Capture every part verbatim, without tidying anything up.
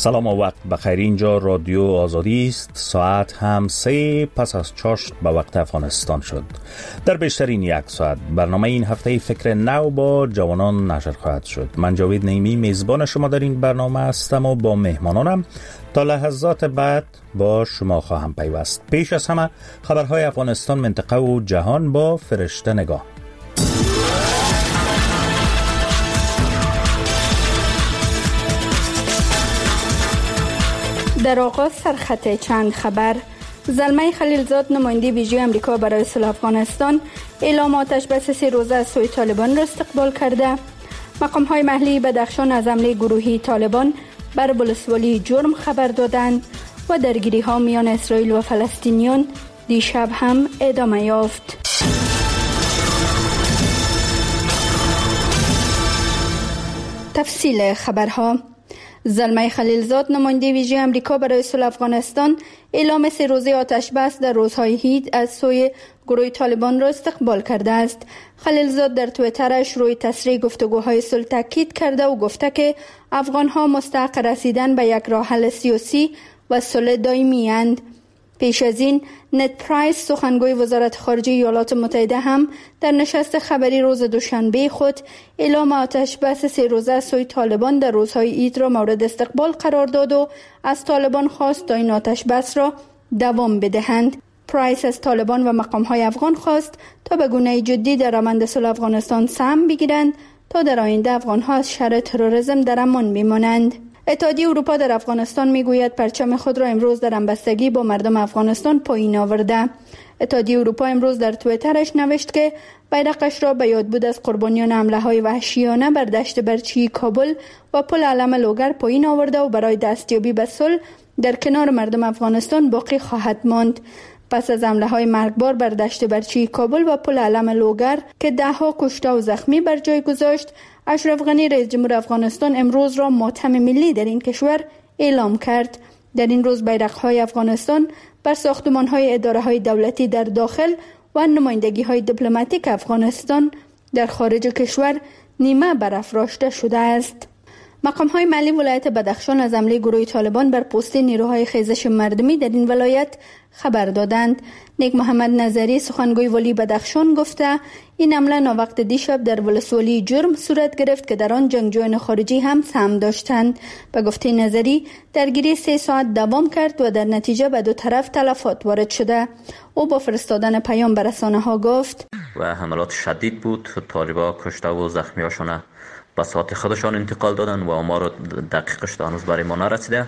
سلام و وقت بخیر. اینجا رادیو آزادی است. ساعت هم سه پس از چاشت به وقت افغانستان شد. در بیشترین یک ساعت برنامه این هفته فکر نو با جوانان نشر خواهد شد. من جاوید نعیمی میزبان شما در این برنامه هستم و با مهمانانم تا لحظات بعد با شما خواهم پیوست. پیش از همه خبرهای افغانستان، منطقه و جهان با فرشته نگاه. در آغاز سرخط چند خبر. زلمه خلیلزاد نماینده ویژه آمریکا برای صلح افغانستان اعلام آتش بس سه روزه از سوی طالبان را استقبال کرده. مقام های محلی بدخشان از حمله گروهی طالبان بر ولسوالی جرم خبر دادند و درگیری ها میان اسرائیل و فلسطینیان دیشب هم ادامه یافت. تفصیل خبرها. زلمه خلیلزاد نماینده ویژه آمریکا برای صلح افغانستان اعلام سه روزه آتش بس در روزهای عید از سوی گروه طالبان را استقبال کرده است. خلیلزاد در توییترش روی تسریع گفتگوهای صلح تاکید کرده و گفته که افغانها مستحق رسیدن به یک راه حل سیاسی و صلح دائمی اند. پیش از این نت پرایس سخنگوی وزارت خارجه ایالات متحده هم در نشست خبری روز دوشنبه خود اعلام آتش بس سه روزه از سوی طالبان در روزهای عید را مورد استقبال قرار داد و از طالبان خواست تا این آتش بس را دوام بدهند. پرایس از طالبان و مقام‌های افغان خواست تا به گونه جدی در روند صلح افغانستان سهم بگیرند تا در آینده افغان‌ها از شر تروریسم در امان بمانند. اتحادیه اروپا در افغانستان میگوید پرچم خود را امروز در همبستگی با مردم افغانستان پایین آورده. اتحادیه اروپا امروز در توییترش نوشت که بیرقش را به یادبود از قربانیان حمله‌های وحشیانه بر دشت برچی کابل و پل علم لوگر پایین آورده و برای دستیابی به صلح در کنار مردم افغانستان باقی خواهد ماند. پس از حمله‌های مرگبار بر دشت برچی کابل و پل علم لوگر که ده‌ها کشته و زخمی بر جای گذاشت، اشرف غنی رئیس جمهور افغانستان امروز را ماتم ملی در این کشور اعلام کرد. در این روز بیرق‌های افغانستان بر ساختمان‌های اداره‌های دولتی در داخل و نمایندگی‌های دیپلماتیک افغانستان در خارج کشور نیمه برافراشته شده است. مقام‌های محلی ولایت بدخشان از حمله گروه طالبان بر پست نیروهای خیزش مردمی در این ولایت خبر دادند. نیک محمد نظری سخنگوی ولی بدخشان گفته این حمله ناوقت دیشب در ولسوالی جرم صورت گرفت که در آن جنگجویان خارجی هم سهم داشتند. به گفته نظری درگیری سه ساعت دوام کرد و در نتیجه به دو طرف تلفات وارد شده. او با فرستادن پیام به رسانه‌ها گفت و حملات شدید بود. طالبان کشته و زخمیاشون به ساعت خودشان انتقال دادن و آمار دقیقش هنوز برای ما نرسیده.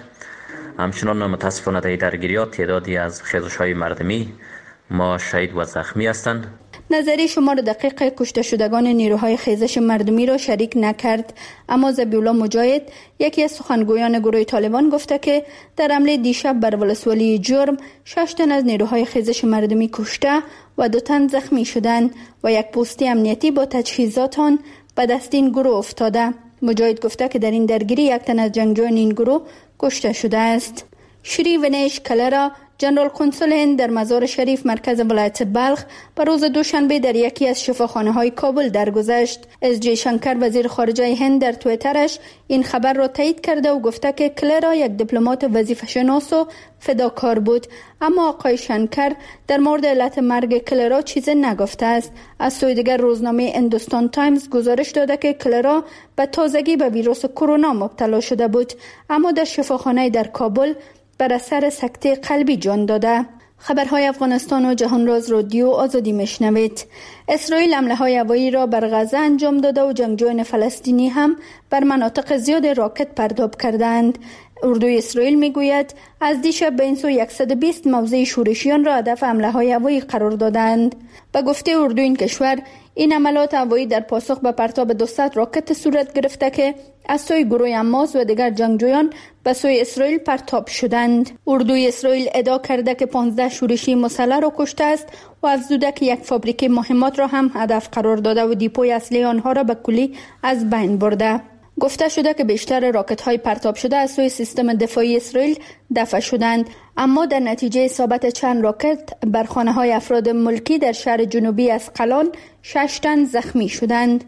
همچنان متاسفانه در درگیریات تعدادی از خیزش‌های مردمی ما شهید و زخمی هستند. نظری شمار دقیق کشته شدگان نیروهای خیزش مردمی را شریک نکرد، اما ذبیح‌الله مجاهد یکی از سخنگویان گروه طالبان گفته که در حمله دیشب بر ولسوالی جرم شش تن از نیروهای خیزش مردمی کشته و دو تن زخمی شدند و یک پست امنیتی با تجهیزات آن به دست این گروه افتاده. مجاهد گفته که در این درگیری یک تن از جنگجویان این گروه کشته شده است. شری ونیش کلرا جنرال کنسول هند در مزار شریف مرکز ولایت بلخ به روز دوشنبه در یکی از شفاخانه‌های کابل درگذشت. اس جی شنکر وزیر خارجه هند در توییترش این خبر را تایید کرده و گفته که کلرا یک دیپلمات وظیفه‌شناس و فداکار بود، اما آقای شنکر در مورد علت مرگ کلرا چیزی نگفته است. از سوی دیگر روزنامه هندوستان تایمز گزارش داده که کلرا به تازگی به ویروس کرونا مبتلا شده بود، اما در شفاخانه در کابل بر اثر سکته قلبی جان داده. خبرهای افغانستان و جهان راز رادیو آزادی میشنوید. اسرائیل حمله‌های هوایی را بر غزه انجام داده و جنگجویان فلسطینی هم بر مناطق زیاد راکت پرتاب کردند. اردوی اسرائیل میگوید از دیشب به این سو صد و بیست موضع شورشیان را هدف حمله‌های هوایی قرار دادند. به گفته اردو این کشور این حملات هوایی در پاسخ به پرتاب دویست راکت صورت گرفته که از سوی گروه حماس و دیگر جنگجویان به سوی اسرائیل پرتاب شدند. اردوی اسرائیل ادعا کرده که پانزده شورشی مسلح را کشته است و افزوده که یک فابریکه مهمات را هم هدف قرار داده و دیپوی اصلی آنها را به کلی از بین برده. گفته شده که بیشتر راکت‌های پرتاب شده از سوی سیستم دفاعی اسرائیل دفع شدند، اما در نتیجه اصابت چند راکت بر خانه‌های افراد ملکی در شهر جنوبی اسقلان شش تن زخمی شدند.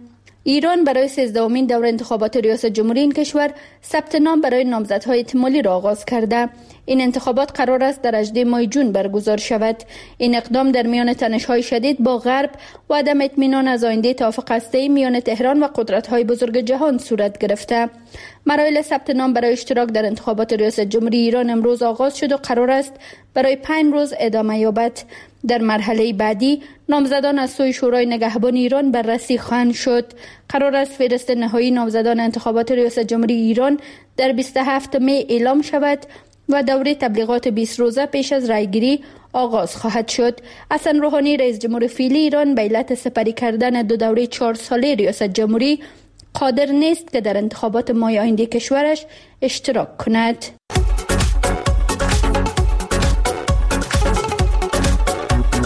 ایران برای سیزدهمین دور انتخابات ریاست جمهوری این کشور ثبت نام برای نامزدهای احتمالی را آغاز کرده. این انتخابات قرار است در هجدهم ماه جون برگزار شود. این اقدام در میان تنش‌های شدید با غرب و عدم اطمینان از آینده توافق هسته‌ای میان تهران و قدرت‌های بزرگ جهان صورت گرفته. مراحل ثبت نام برای اشتراک در انتخابات ریاست جمهوری ایران امروز آغاز شد و قرار است برای پنج روز ادامه یابد. در مرحله بعدی نامزدان از سوی شورای نگهبان ایران بررسی خواهند شد. قرار است فهرست نهایی نامزدان انتخابات ریاست جمهوری ایران در بیست و هفتم می اعلام شود و دوره تبلیغات بیست روزه پیش از رایگیری آغاز خواهد شد. حسن روحانی رئیس جمهور فعلی ایران به علت سپری کردن دو دوره چهار ساله ریاست جمهوری قادر نیست که در انتخابات ماه آینده کشورش اشتراک کند.